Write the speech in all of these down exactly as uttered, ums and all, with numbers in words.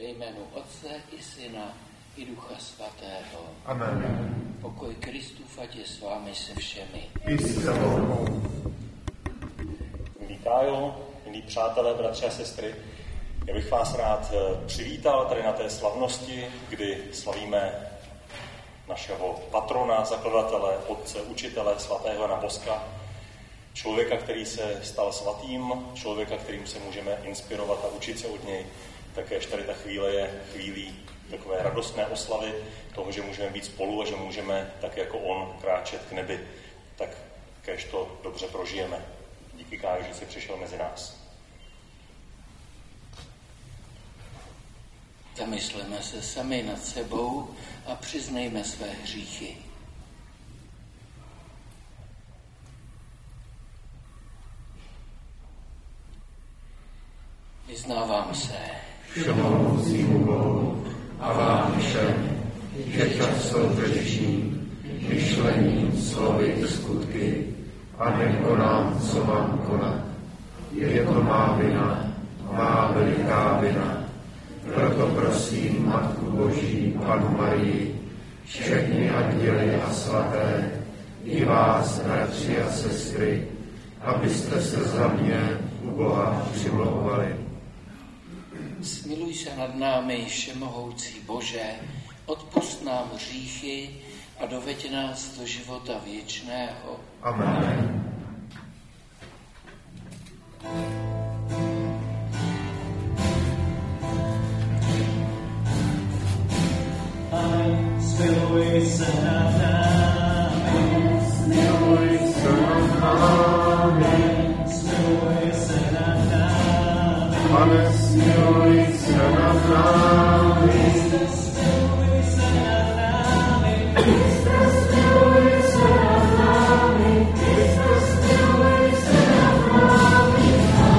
jménu Otce i Syna i Ducha Svatého. Amen. Pokoj Kristův, ať je s vámi se všemi. I s tebou. Milí Kájo, milí přátelé, bratři a sestry, já bych vás rád přivítal tady na té slavnosti, kdy slavíme našeho patrona, zakladatele, otce, učitele, svatého Jana Boska, člověka, který se stal svatým, člověka, kterým se můžeme inspirovat a učit se od něj. Takéž tady ta chvíle je chvílí takové radostné oslavy toho, že můžeme být spolu a že můžeme tak jako on kráčet k nebi. Tak kéž to dobře prožijeme. Díky Káju, že jsi přišel mezi nás. Zamysleme se sami nad sebou a přiznejme své hříchy. Vyznávám se všemohoucímu Bohu a vám všem, že často hřeším myšlením, slovy i skutky a nekonám, co mám konat. Je to má vina, má veliká vina. Proto prosím Matku Boží, Pannu Marii, všechny anděly a svaté, i vás, bratři a sestry, abyste se za mě u Boha přimlouvali. Smiluj se nad námi, všemohoucí Bože, odpusť nám hříchy a doveď nás do života věčného. Amen. Smiluj se nad námi, Smiluj se nad námi, smiluj se nad námi, Pane, smiluj se nad námi, smiluj se nad námi, Kriste, smiluj se nad námi, Kriste, smiluj se nad námi.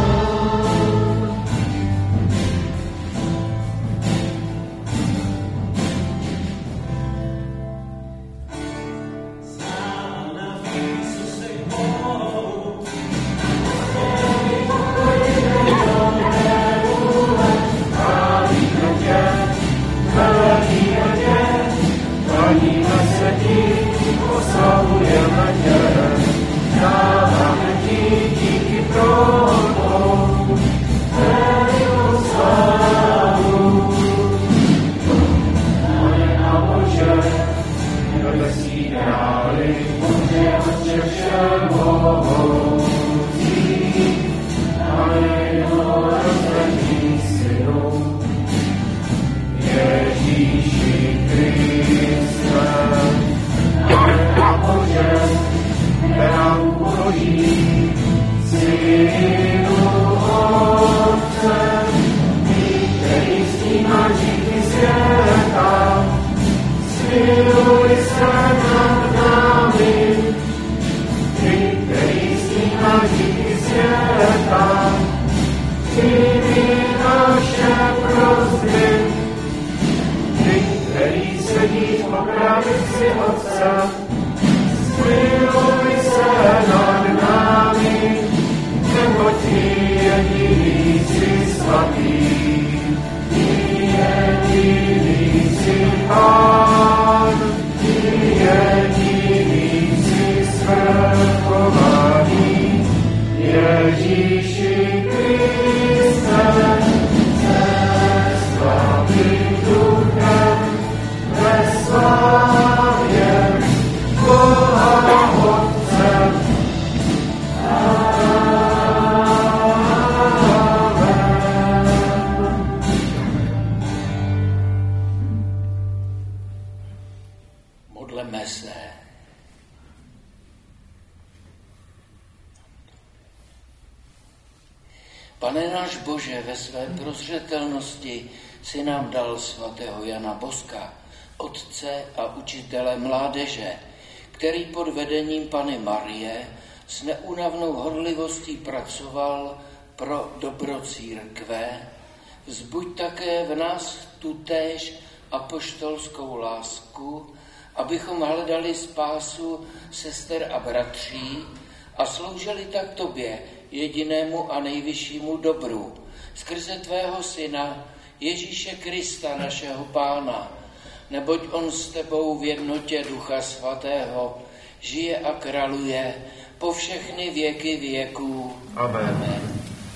sláva na Isusi Bohu, Chválíme se ti, oslavujeme tě, dáváme ti díky proto, velikou slávu. Pane a Bože, nebesí králi, Bože Otče všemohoucí, Pane jednorozený Synu, Ježíši Kriste, Pane a Bože, Beráku Boží, Synu Otce, Ty, který snímáš hříchy světa, smiluj se nad námi. Ty, který snímáš hříchy světa, přijmi naše prosby. Který sedíš po pravici Otce, smiluj se nad námi, nebo ti jediný jsi svatý, ty jediný jsi Pán, ty jediný jsi svrchovaný, Ježíši Kriste, se svatým duchem, ve slávě Boha Otce. Modleme se. Pane náš Bože, ve své prozřetelnosti si nám dal svatého Jana Boska, otce a učitele mládeže, který pod vedením Panny Marie s neúnavnou horlivostí pracoval pro dobro církve. Vzbuď také v nás tutéž apoštolskou lásku, abychom hledali spásu sester a bratří a sloužili tak tobě, jedinému a nejvyššímu dobru, skrze tvého syna Ježíše Krista, našeho Pána, neboť on s tebou v jednotě Ducha Svatého žije a králuje po všechny věky věků. Amen. Amen.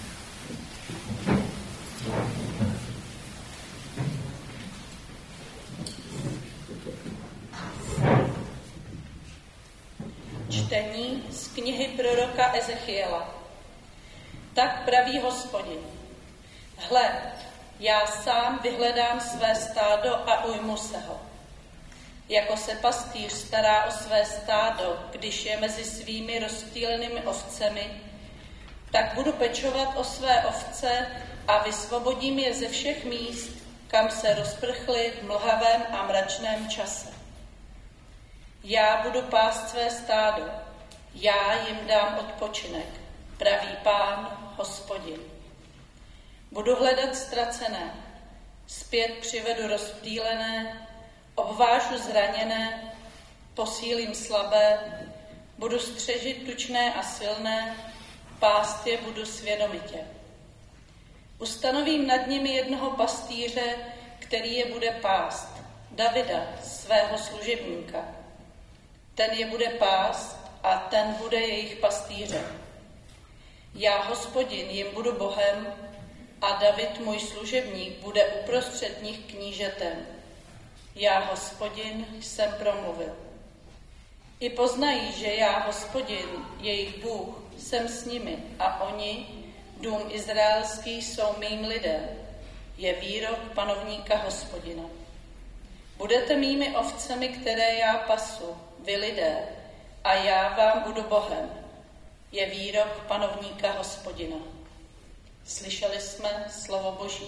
Čtení z knihy proroka Ezechiela. Tak praví Hospodin. Hle, já sám vyhledám své stádo a ujmu se ho. Jako se pastýř stará o své stádo, když je mezi svými rozptýlenými ovcemi, tak budu pečovat o své ovce a vysvobodím je ze všech míst, kam se rozprchly v mlhavém a mračném čase. Já budu pást své stádo, já jim dám odpočinek, praví Pán, Hospodin. Budu hledat ztracené, zpět přivedu rozptýlené, obvážu zraněné, posílím slabé, budu střežit tučné a silné, pást je budu svědomitě. Ustanovím nad nimi jednoho pastýře, který je bude pást, Davida, svého služebníka. Ten je bude pást a ten bude jejich pastýřem. Já, Hospodin, jim budu Bohem a David, můj služebník, bude uprostřed nich knížetem. Já, Hospodin, jsem promluvil. I poznají, že já, Hospodin, jejich Bůh, jsem s nimi a oni, dům izraelský, jsou mým lidem. Je výrok panovníka Hospodina. Budete mými ovcemi, které já pasu, vy lidé, a já vám budu Bohem. Je výrok panovníka Hospodina. Slyšeli jsme slovo Boží.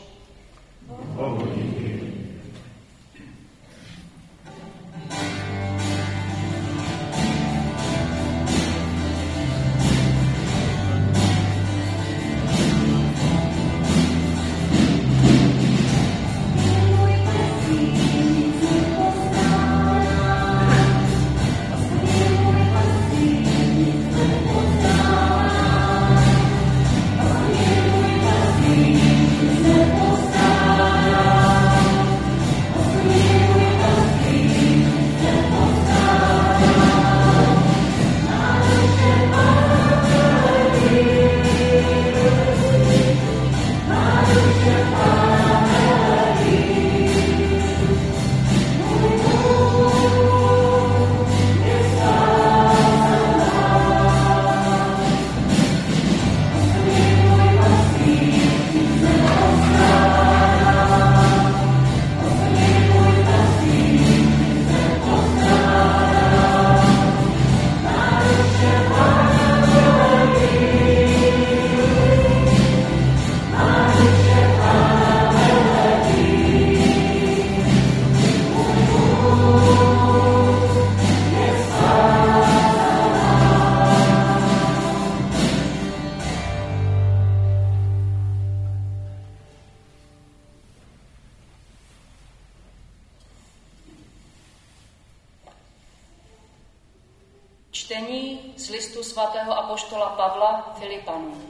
Čtení z listu svatého apoštola Pavla Filipanům.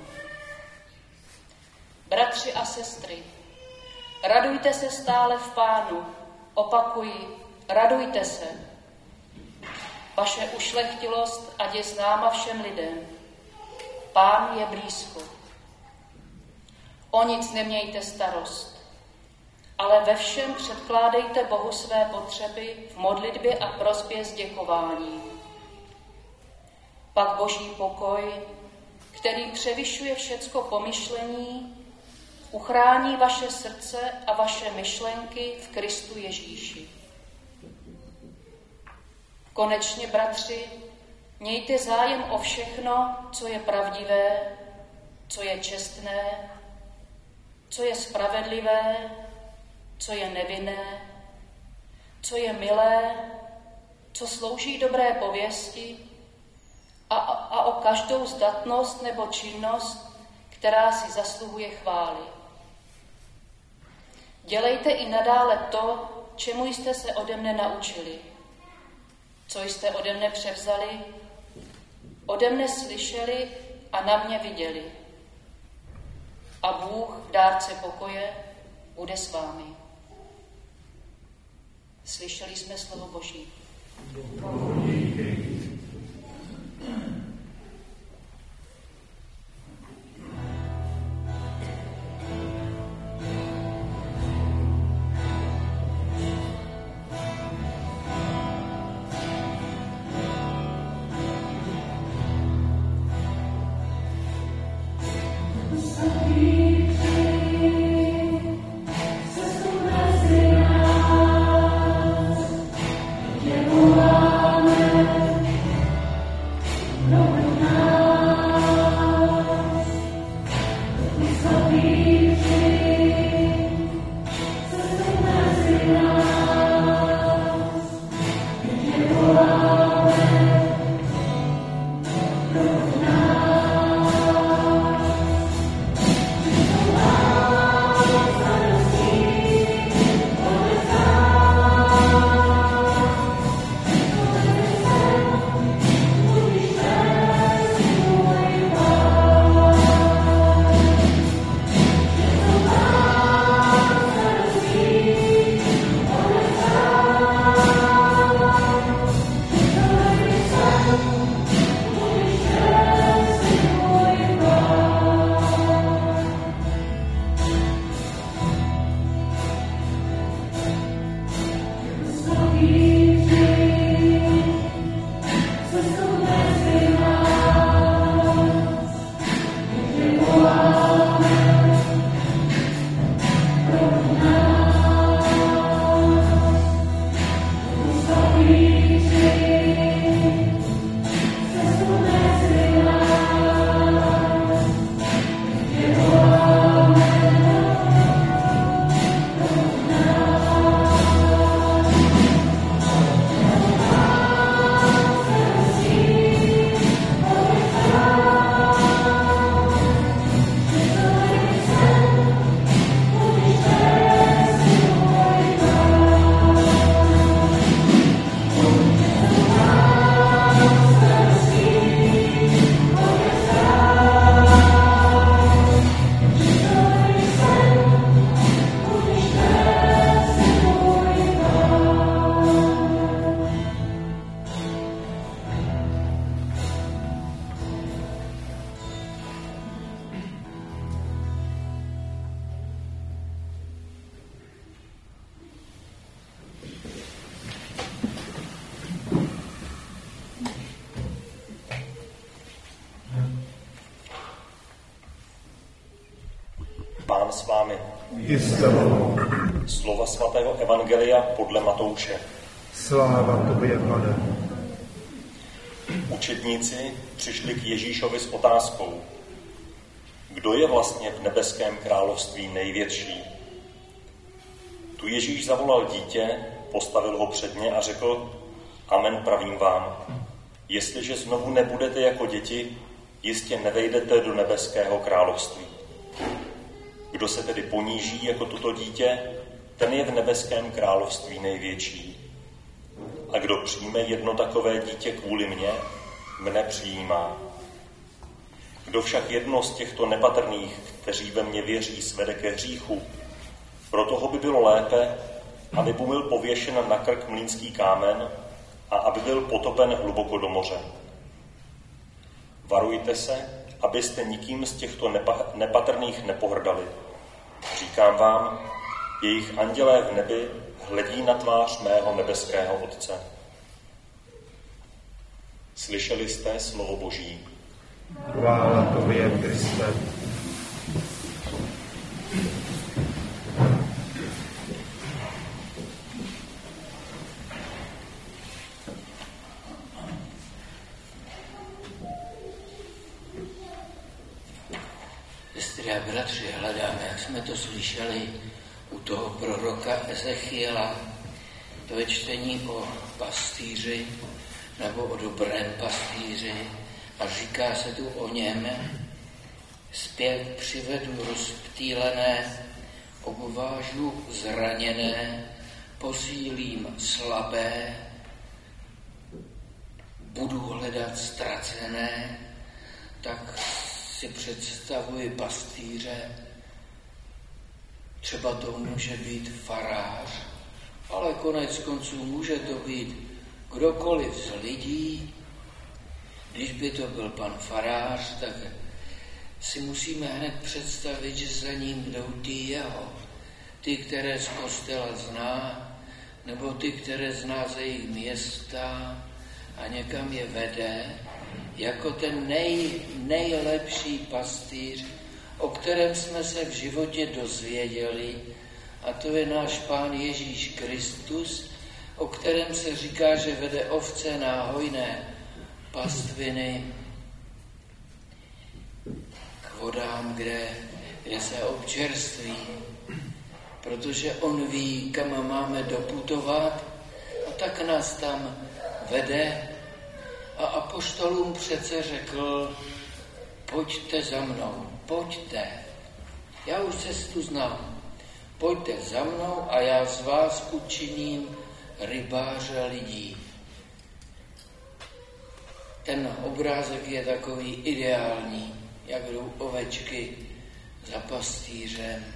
Bratři a sestry, radujte se stále v Pánu, opakuji, radujte se. Vaše ušlechtilost ať je známa všem lidem. Pán je blízko. O nic nemějte starost, ale ve všem předkládejte Bohu své potřeby v modlitbě a prosbě s děkováním. Pak Boží pokoj, který převyšuje všecko pomyšlení, uchrání vaše srdce a vaše myšlenky v Kristu Ježíši. Konečně, bratři, mějte zájem o všechno, co je pravdivé, co je čestné, co je spravedlivé, co je nevinné, co je milé, co slouží dobré pověsti, a, a o každou zdatnost nebo činnost, která si zasluhuje chvály. Dělejte i nadále to, čemu jste se ode mne naučili, co jste ode mne převzali, ode mne slyšeli a na mě viděli. A Bůh, dárce pokoje, bude s vámi. Slyšeli jsme slovo Boží. Pán s vámi. Slova svatého Evangelia podle Matouše. Sláva tobě, Pane. Učedníci přišli k Ježíšovi s otázkou: kdo je vlastně v nebeském království největší? Tu Ježíš zavolal dítě, postavil ho před ně a řekl: Amen, pravím vám, jestliže znovu nebudete jako děti, jistě nevejdete do nebeského království. Kdo se tedy poníží jako toto dítě, ten je v nebeském království největší. A kdo přijme jedno takové dítě kvůli mně, mne přijímá. Kdo však jedno z těchto nepatrných, kteří ve mně věří, svede ke hříchu, pro toho by bylo lépe, aby mu byl pověšen na krk mlýnský kámen a aby byl potopen hluboko do moře. Varujte se, abyste nikým z těchto nepa- nepatrných nepohrdali. Říkám vám, jejich andělé v nebi hledí na tvář mého nebeského Otce. Slyšeli jste slovo Boží. Chvála tobě, Kriste. Sestry a bratři, hledáme, jak jsme to slyšeli u toho proroka Ezechiela, to je čtení o pastýři nebo o dobrém pastýři a říká se tu o něm: zpět přivedu rozptýlené, obvážu zraněné, posílím slabé, budu hledat ztracené. Tak si představuji pastýře, Třeba to může být farář, ale konec konců může to být kdokoliv z lidí. Když by to byl pan farář, tak si musíme hned představit, že za ním jdou ty jeho. Ty, které z kostela zná, nebo ty, které zná ze jejich města a někam je vede, jako ten nej, nejlepší pastýř, o kterém jsme se v životě dozvěděli, a to je náš Pán Ježíš Kristus, o kterém se říká, že vede ovce na hojné pastviny k vodám, kde, kde se občerství, protože on ví, kam máme doputovat, a tak nás tam vede. A apoštolům přece řekl, pojďte za mnou, pojďte, já už cestu znám, pojďte za mnou a já z vás učiním rybáře lidí. Ten obrázek je takový ideální, jak jdou ovečky za pastýřem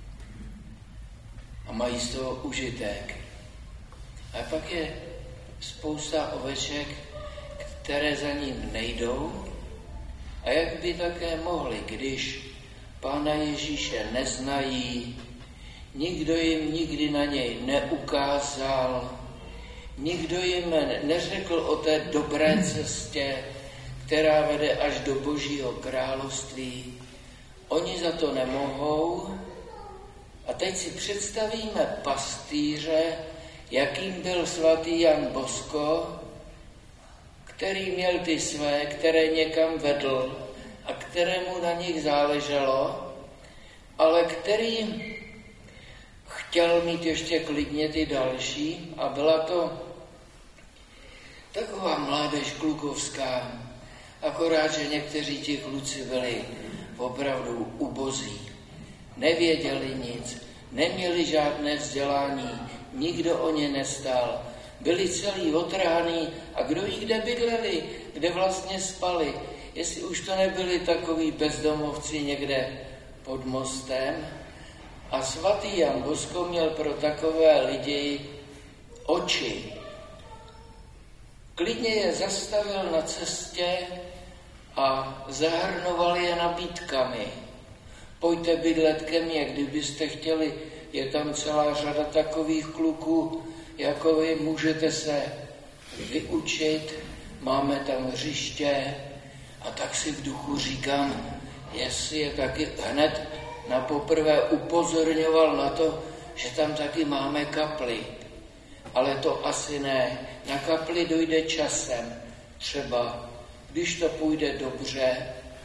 a mají z toho užitek. A pak je spousta oveček, které za ním nejdou, a jak by také mohli, když Pána Ježíše neznají, nikdo jim nikdy na něj neukázal, nikdo jim neřekl o té dobré cestě, která vede až do Božího království. Oni za to nemohou. A teď si představíme pastýře, jakým byl svatý Jan Bosko, který měl ty své, které někam vedl a kterému na nich záleželo, ale který chtěl mít ještě klidně ty další, a byla to taková mládež klukovská, akorát, že někteří ti kluci byli opravdu ubozí, nevěděli nic, neměli žádné vzdělání, nikdo o ně nestál, byli celý otrhaný, a kdo ví, kde bydleli, kde vlastně spali, jestli už to nebyli takoví bezdomovci někde pod mostem. A svatý Jan Bosko měl pro takové lidi oči. Klidně je zastavil na cestě a zahrnoval je nabídkami. Pojďte bydlet ke mně, kdybyste chtěli, je tam celá řada takových kluků, jako vy, můžete se vyučit, máme tam hřiště. A tak si v duchu říkám, jestli je taky hned na poprvé upozorňoval na to, že tam taky máme kapli. Ale to asi ne. Na kapli dojde časem, třeba, když to půjde dobře.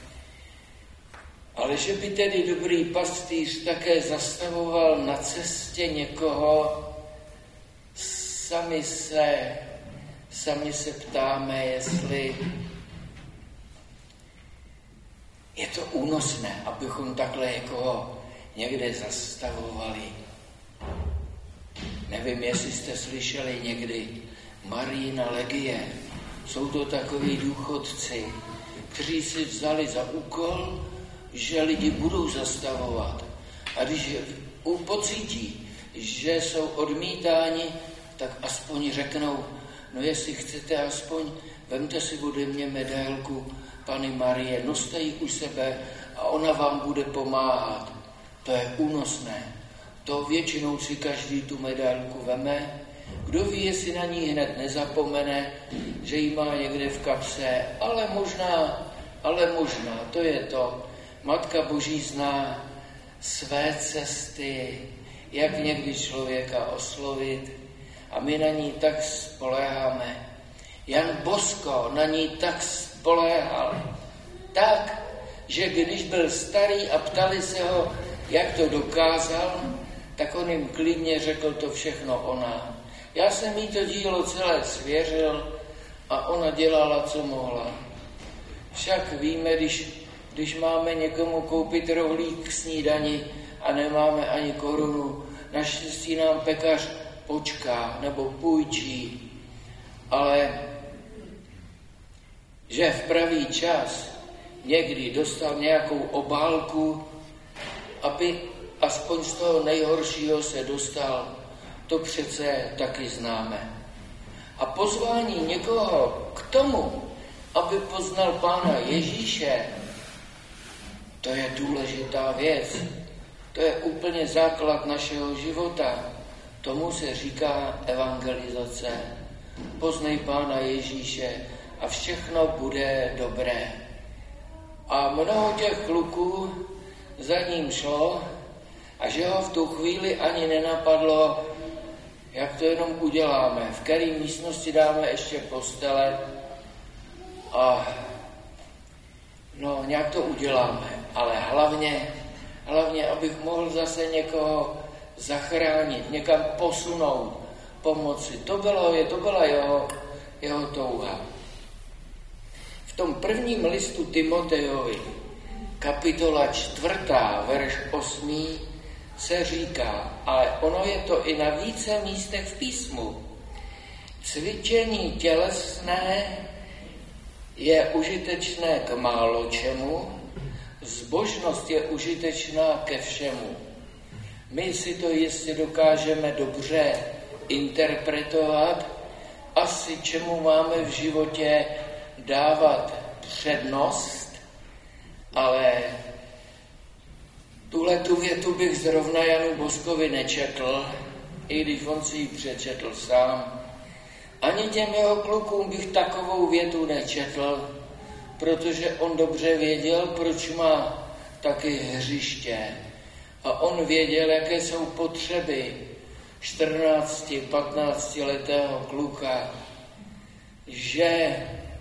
Ale že by tedy dobrý pastýř také zastavoval na cestě někoho, sami se, sami se ptáme, jestli je to únosné, abychom takhle někoho někde zastavovali. Nevím, jestli jste slyšeli někdy Mariina legie. Jsou to takoví důchodci, kteří si vzali za úkol, že lidi budou zastavovat. A když pocítí, že jsou odmítáni, tak aspoň řeknou, no jestli chcete, aspoň vemte si ode mě medailku Panny Marie, noste ji u sebe a ona vám bude pomáhat. To je únosné. To většinou si každý tu medailku veme. Kdo ví, jestli na ní hned nezapomene, že ji má někde v kapse, ale možná, ale možná, to je to. Matka Boží zná své cesty, jak někdy člověka oslovit, a my na ní tak spoléháme. Jan Bosko na ní tak spoléhal, tak, že když byl starý a ptali se ho, jak to dokázal, tak on jim klidně řekl, to všechno ona. Já jsem jí to dílo celé svěřil a ona dělala, co mohla. Však víme, když, když máme někomu koupit rohlík k snídani a nemáme ani korunu, naštěstí nám pekař počká nebo půjčí, ale že v pravý čas někdy dostal nějakou obálku, aby aspoň z toho nejhoršího se dostal, to přece taky známe. A pozvání někoho k tomu, aby poznal Pána Ježíše, to je důležitá věc. To je úplně základ našeho života. Tomu se říká evangelizace. Poznej Pána Ježíše a všechno bude dobré. A mnoho těch kluků za ním šlo a že ho v tu chvíli ani nenapadlo, jak to jenom uděláme, v které místnosti dáme ještě postele a no, nějak to uděláme, ale hlavně, hlavně, abych mohl zase někoho zachránit, někam posunout, pomoci. To, bylo, to byla jeho, jeho touha. V tom prvním listu Timotejovi, kapitola čtvrtá, verš osmý, se říká, ale ono je to i na více místech v písmu. Cvičení tělesné je užitečné k málo čemu, zbožnost je užitečná ke všemu. My si to jistě dokážeme dobře interpretovat, asi čemu máme v životě dávat přednost, ale tuhle tu větu bych zrovna Janu Boskovi nečetl, i když on si ji přečetl sám. Ani těm jeho klukům bych takovou větu nečetl, protože on dobře věděl, proč má taky hřiště. A on věděl, jaké jsou potřeby čtrnácti, patnácti letého kluka, že,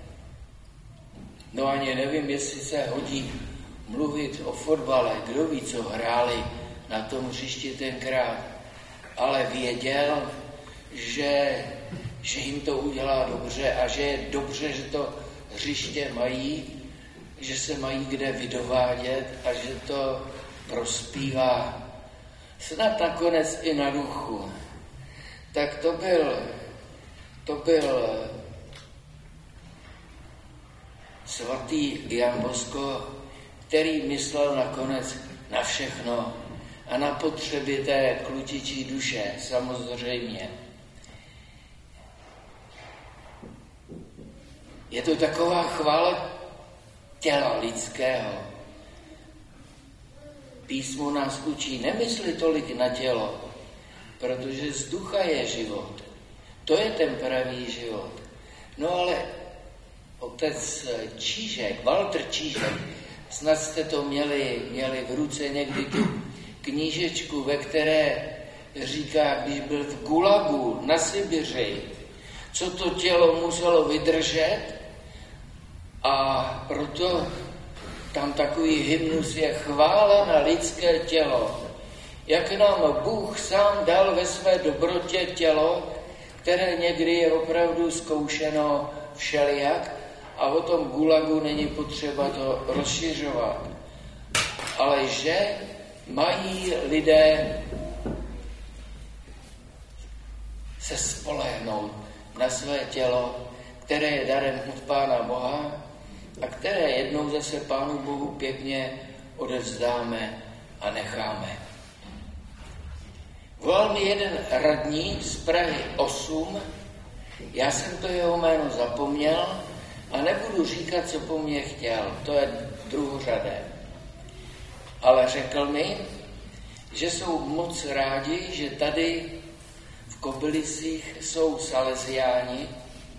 no ani nevím, jestli se hodí mluvit o fotbale, kdo ví, co hráli na tom hřišti tenkrát, ale věděl, že, že jim to udělá dobře a že je dobře, že to hřiště mají, že se mají kde vydovádět a že to prospívá snad nakonec i na duchu. Tak to byl, to byl svatý Jan Bosko, který myslel nakonec na všechno a na potřeby té klučičí duše, samozřejmě. Je to taková chvála těla lidského. Písmo nás učí nemysli tolik na tělo, protože z ducha je život. To je ten pravý život. No ale otec Čížek, Walter Čížek, snad jste to měli, měli v ruce někdy tu knížečku, ve které říká, když byl v Gulagu na Sibiři, co to tělo muselo vydržet, a proto tam takový hymnus je chvála na lidské tělo. Jak nám Bůh sám dal ve své dobrotě tělo, které někdy je opravdu zkoušeno všelijak a o tom Gulagu není potřeba to rozšiřovat. Ale že mají lidé se spolehnout na své tělo, které je darem od Pána Boha a které jednou zase Pánu Bohu pěkně odevzdáme a necháme. Volal mi jeden radní z Prahy osm, já jsem to jeho jméno zapomněl a nebudu říkat, co po mně chtěl, to je druhořadé. Ale řekl mi, že jsou moc rádi, že tady v Kobylisích jsou Salesiáni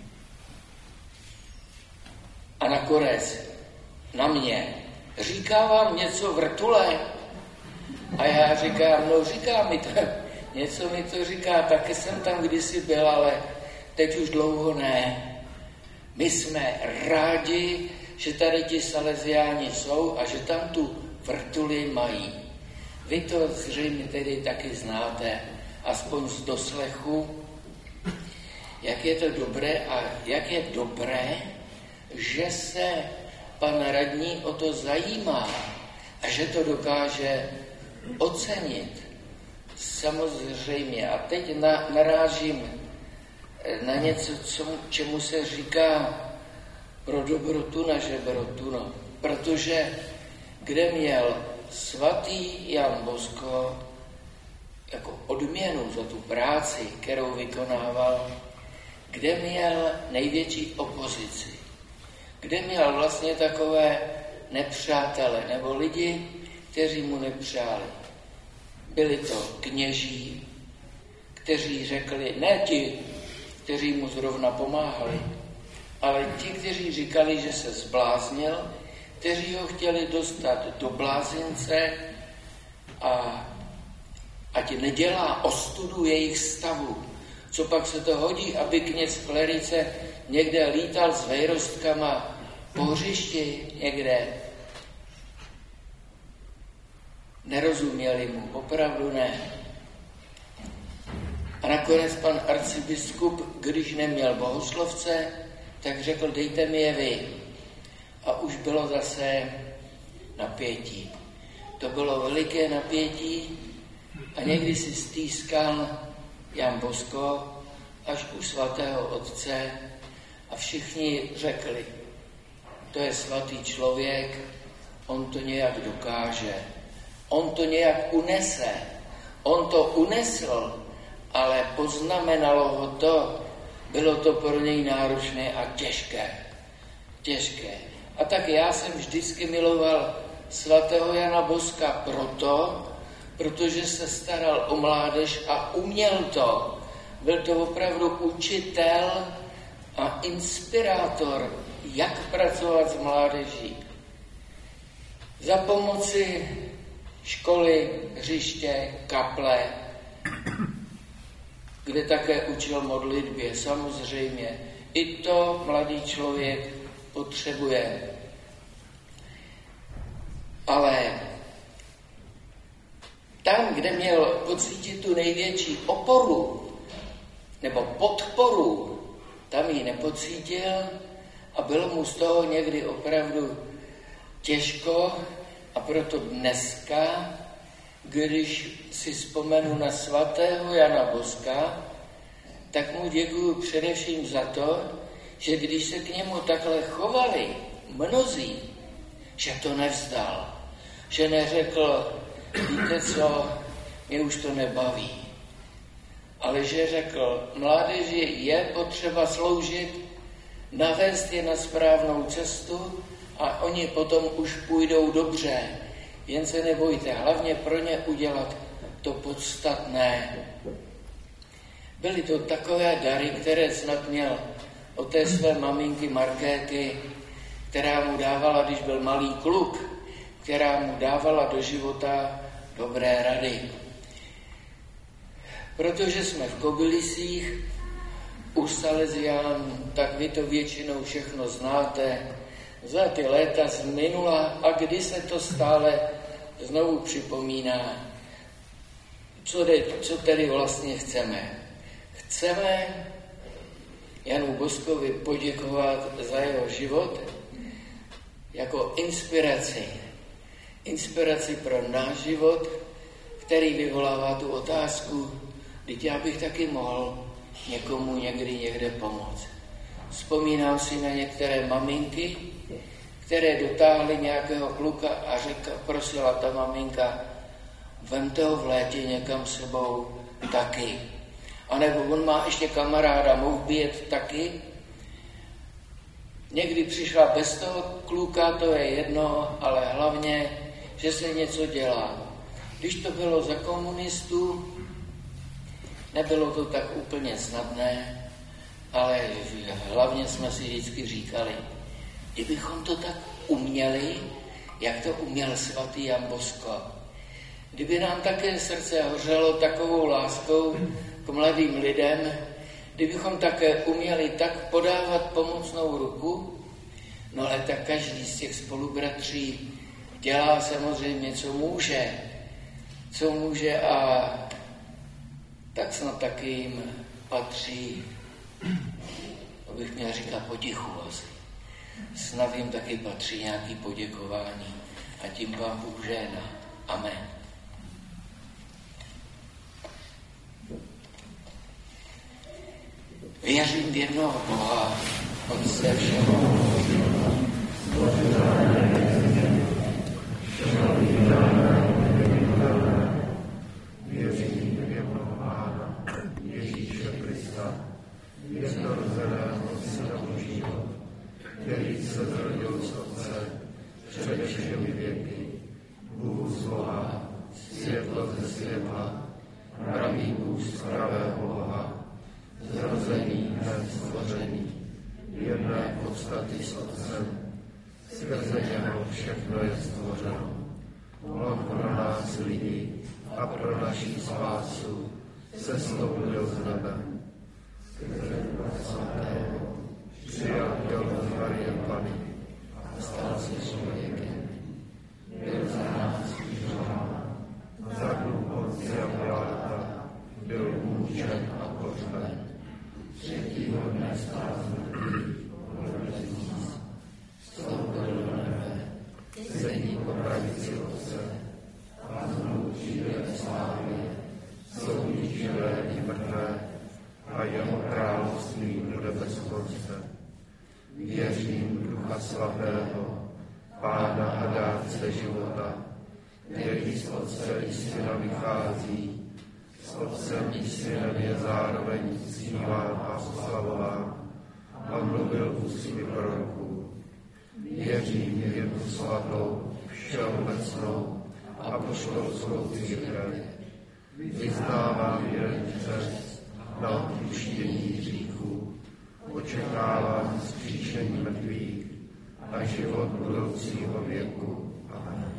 a nakonec na mě říká vám něco vrtule? A já říkám, no říká mi to, něco mi to říká, taky jsem tam kdysi byl, ale teď už dlouho ne. My jsme rádi, že tady ti Salesiáni jsou a že tam tu vrtuli mají. Vy to zřejmě tedy taky znáte, aspoň z doslechu, jak je to dobré a jak je dobré, že se pan radní o to zajímá a že to dokáže ocenit. Samozřejmě. A teď na, narážím na něco, co, čemu se říká pro dobrotu na žebrotu. No. Protože kde měl svatý Jan Bosko jako odměnu za tu práci, kterou vykonával, kde měl největší opozici, kde měl vlastně takové nepřátele nebo lidi, kteří mu nepřáli. Byli to kněží, kteří řekli, ne ti, kteří mu zrovna pomáhali, ale ti, kteří říkali, že se zbláznil, kteří ho chtěli dostat do blázince a ať nedělá ostudu jejich stavu. Co pak se to hodí, aby kněz v klerice někde lítal s vejrostkama po hřišti někde? Nerozuměli mu, opravdu ne. A nakonec pan arcibiskup, když neměl bohoslovce, tak řekl, dejte mi je vy. A už bylo zase napětí. To bylo veliké napětí a někdy si stýskal Jan Bosko až u svatého otce a všichni řekli, to je svatý člověk, on to nějak dokáže, on to nějak unese, on to unesl, ale poznamenalo ho to, bylo to pro něj náročné a těžké, těžké. A tak já jsem vždycky miloval svatého Jana Boska proto, protože se staral o mládež a uměl to. Byl to opravdu učitel a inspirátor, jak pracovat s mládeží. Za pomoci školy, hřiště, kaple, kde také učil modlitbě, samozřejmě. I to mladý člověk potřebuje. Ale tam, kde měl pocítit tu největší oporu nebo podporu, tam ji nepocítil a bylo mu z toho někdy opravdu těžko a proto dneska, když si vzpomenu na svatého Jana Boska, tak mu děkuju především za to, že když se k němu takhle chovali mnozí, že to nevzdal, že neřekl, víte co, mě už to nebaví, ale že řekl, mládeži je potřeba sloužit, navést je na správnou cestu a oni potom už půjdou dobře. Jen se nebojte, hlavně pro ně udělat to podstatné. Byly to takové dary, které snad měl od té své maminky Markéty, která mu dávala, když byl malý kluk, která mu dávala do života dobré rady. Protože jsme v Kobylisích, u Salesiánů, tak vy to většinou všechno znáte, za ty léta z minula a kdy se to stále znovu připomíná. Co, de, co tedy vlastně chceme? Chceme Janu Boskovi poděkovat za jeho život jako inspiraci. Inspiraci pro náš život, který vyvolává tu otázku, vždyť já bych taky mohl někomu někdy někde pomoct. Vzpomínám si na některé maminky, které dotáhly nějakého kluka a řekla, prosila ta maminka, vemte ho v létě někam sebou taky. A nebo on má ještě kamaráda, mohl by jet taky. Někdy přišla bez toho kluka, to je jedno, ale hlavně, že se něco dělá. Když to bylo za komunistů, nebylo to tak úplně snadné, ale hlavně jsme si vždycky říkali, kdybychom to tak uměli, jak to uměl svatý Jan Bosko. Kdyby nám také srdce hořelo takovou láskou k mladým lidem, kdybychom také uměli tak podávat pomocnou ruku, no ale tak každý z těch spolubratří dělá samozřejmě, co může, co může a tak snad taky jim patří, abych měl říkat potichu asi. Snad jim taky patří nějaké poděkování a tím Pán Bůh žehná. Amen. Věřím v jednoho Boha, Otce všemohoucího, světla, pravý muž z pravého Boha, zrozený, hned stvořený, jedné podstaty s Otcem, skrze něho všechno je stvořeno. On pro nás lidi a pro naši spásu se stoupil z nebe. Skrze Ducha Svatého přijal tělo z Marie Panny a stal se člověkem. Byl za nás křižován, za dluh Poncia Piláta, byl mučen a pohřben. Třetího dne stál z mrtvých, podvržení, vstoupil do nebe, sedí po pravici Otce a znovu přijde ve slávě, soudí živé i mrtvé a jeho království bude bez konce. Věřím v Ducha Svatého, Pána a dárce života, který z Otce i Syna vychází, s Otcem i Synem je zároveň ctíván a oslavován a mluvil ústy proroků. Věřím v jednu svatou, všeobecnou a apoštolskou církev. Vyznávám jeden křest na odpuštění hříchů. Očekávám vzkříšení mrtvých a život budoucího věku. Amen.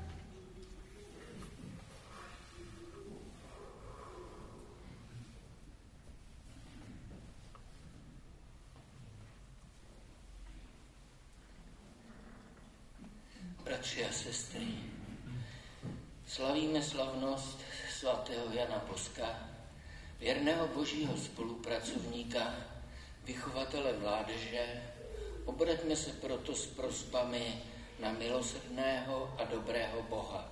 Bratři a sestry, slavíme slavnost svatého Jana Boska, věrného božího spolupracovníka, vychovatele mládeže. Obraťme se proto s prosbami na milosrdného a dobrého Boha.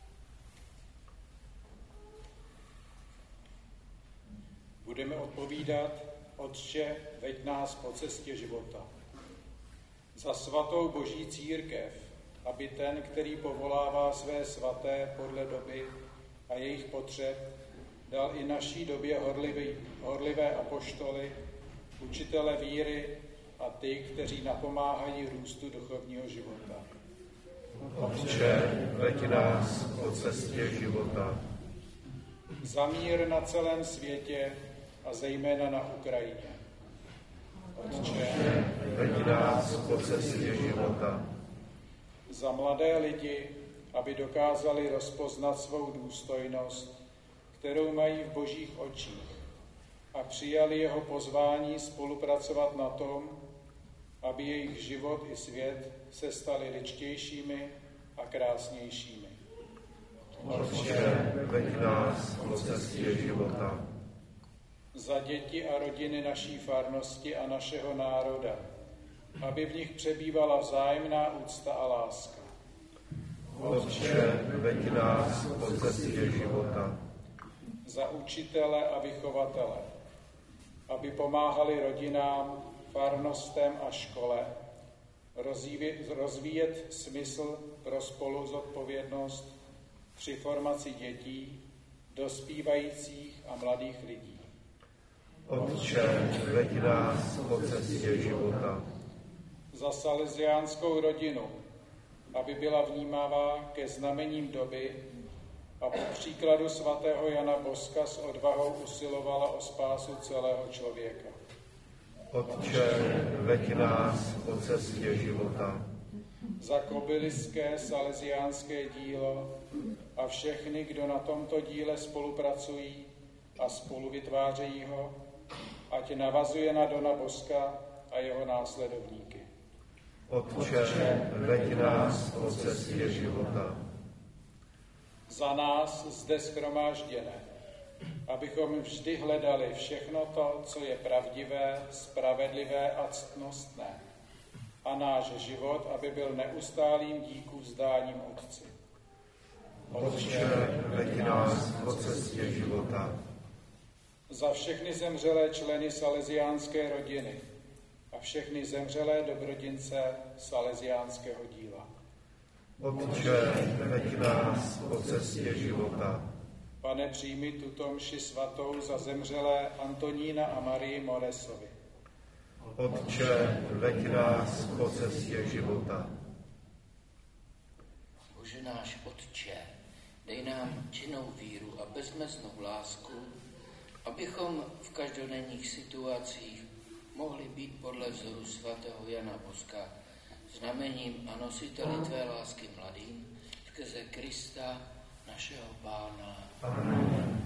Budeme odpovídat: Otče, veď nás po cestě života. Za svatou boží církev, aby ten, který povolává své svaté podle doby a jejich potřeb, dal i naší době horlivý, horlivé apoštoly, učitele víry a ty, kteří napomáhají růstu duchovního života. Otče, veď nás po cestě života. Za mír na celém světě a zejména na Ukrajině. Otče, veď nás po cestě života. Za mladé lidi, aby dokázali rozpoznat svou důstojnost, kterou mají v božích očích, a přijali jeho pozvání spolupracovat na tom, aby jejich život i svět se staly ličtějšími a krásnějšími. Otče, veď nás po cestě života. Za děti a rodiny naší farnosti a našeho národa, aby v nich přebývala vzájemná úcta a láska. Otče, veď nás po cestě života. Za učitele a vychovatele, aby pomáhali rodinám, farnostem a škole rozvíjet, rozvíjet smysl pro spoluzodpovědnost při formaci dětí, dospívajících a mladých lidí. Otče, veď nás po cestě života. Za salesiánskou rodinu, aby byla vnímavá ke znamením doby a po příkladu svatého Jana Boska s odvahou usilovala o spásu celého člověka. Otče, veď nás po cestě života. Za kobyliské salesiánské dílo a všechny, kdo na tomto díle spolupracují a spolu vytvářejí ho, ať navazuje na Dona Boska a jeho následovníky. Otče, veď nás po cestě života. Za nás zde shromážděné, abychom vždy hledali všechno to, co je pravdivé, spravedlivé a ctnostné, a náš život, aby byl neustálým díku vzdáním Otci. Otče, veď nás po cestě života. Za všechny zemřelé členy salesiánské rodiny a všechny zemřelé dobrodince salesiánského díla. Otče, veď nás po cestě života. Pane, přijmi tuto mši svatou za zemřelé Antonína a Marii Moresovi. Otče, veď nás po cestě života. Bože náš Otče, Dej nám činnou víru a bezmeznou lásku, abychom v každodenních situacích mohli být podle vzoru svatého Jana Boska znamením a nositeli tvé lásky mladým skrze Krista, našeho Pána. Amen.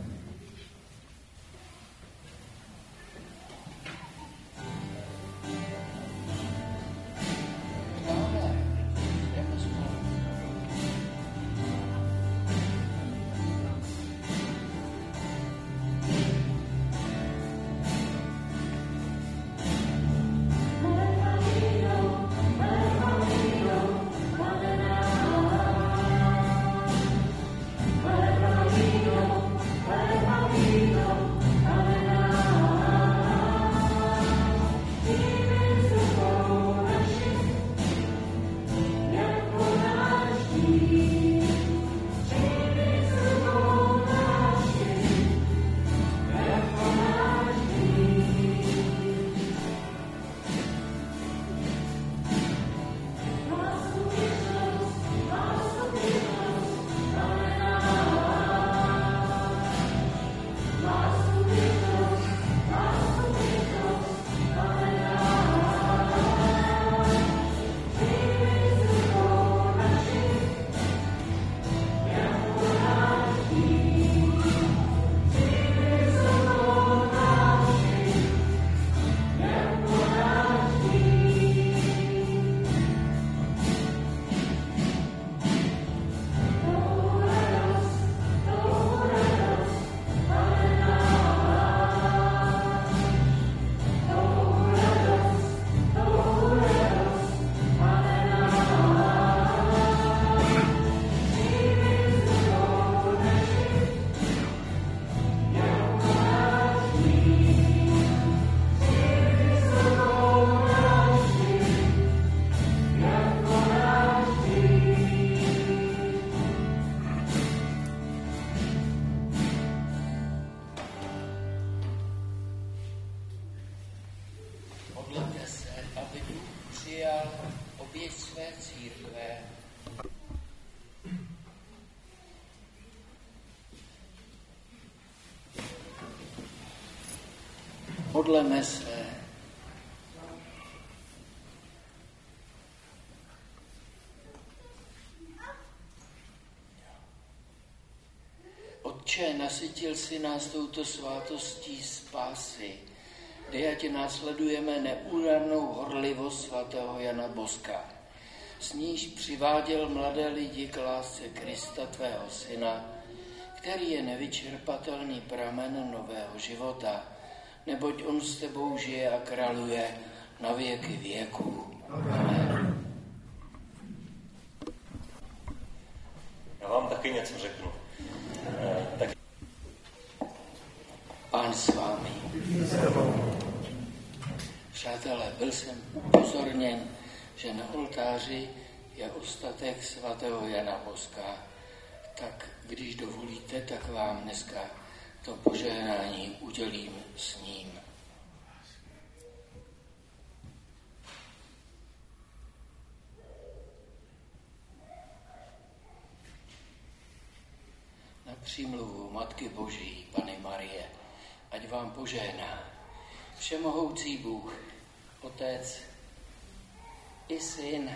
oběť své církve. Modleme se. Otče, nasytil si nás touto svátostí spásy, dej, ať následujeme neúrannou horlivost svatého Jana Boska. S níž přiváděl mladé lidi k lásce Krista, tvého syna, který je nevyčerpatelný pramen nového života, neboť on s tebou žije a králuje na věky věků. Amen. Já vám taky něco řeknu. Eh, tak... Pán s vámi. Přátelé, byl jsem upozorněn, že na oltáři je ostatek svatého Jana Boska. Tak když dovolíte, tak vám dneska to požehnání udělím s ním. Na přímluvu Matky Boží, Panny Marie, ať vám požehná všemohoucí Bůh, Otec i Syn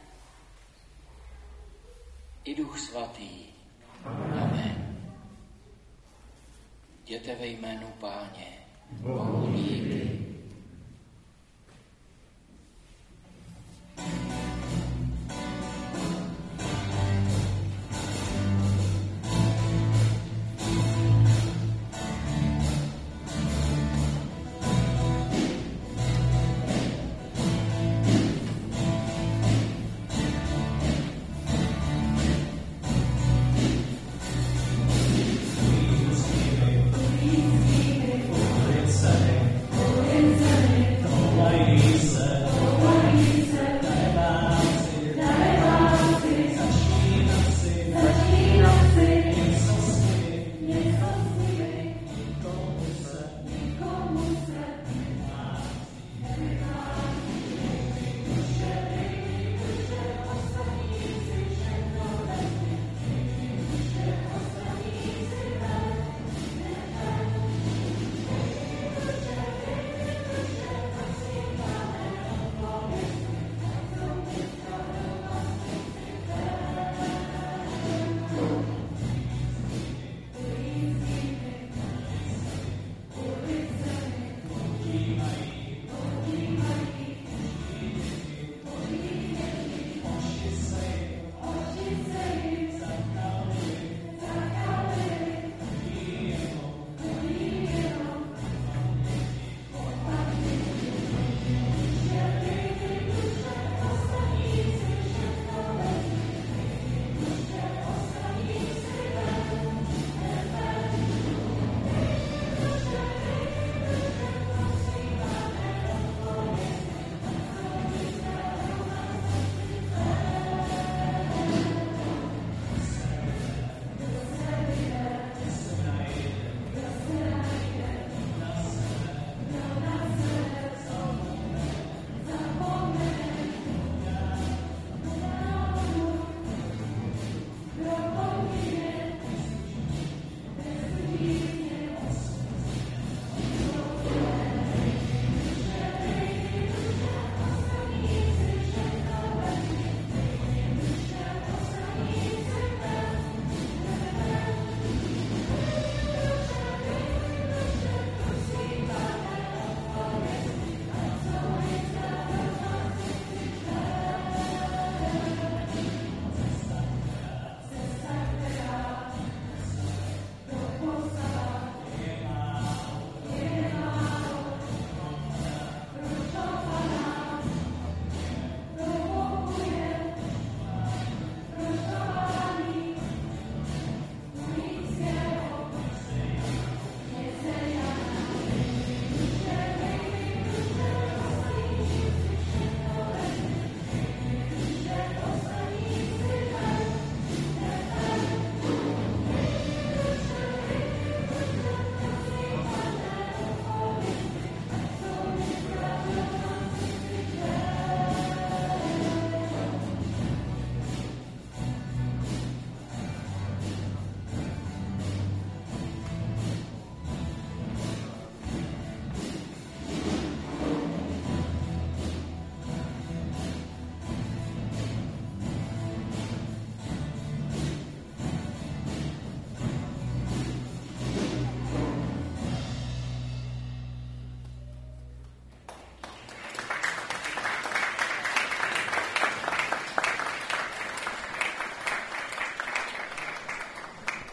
i Duch Svatý. Amen. Jděte ve jménu Páně. Bohu díky.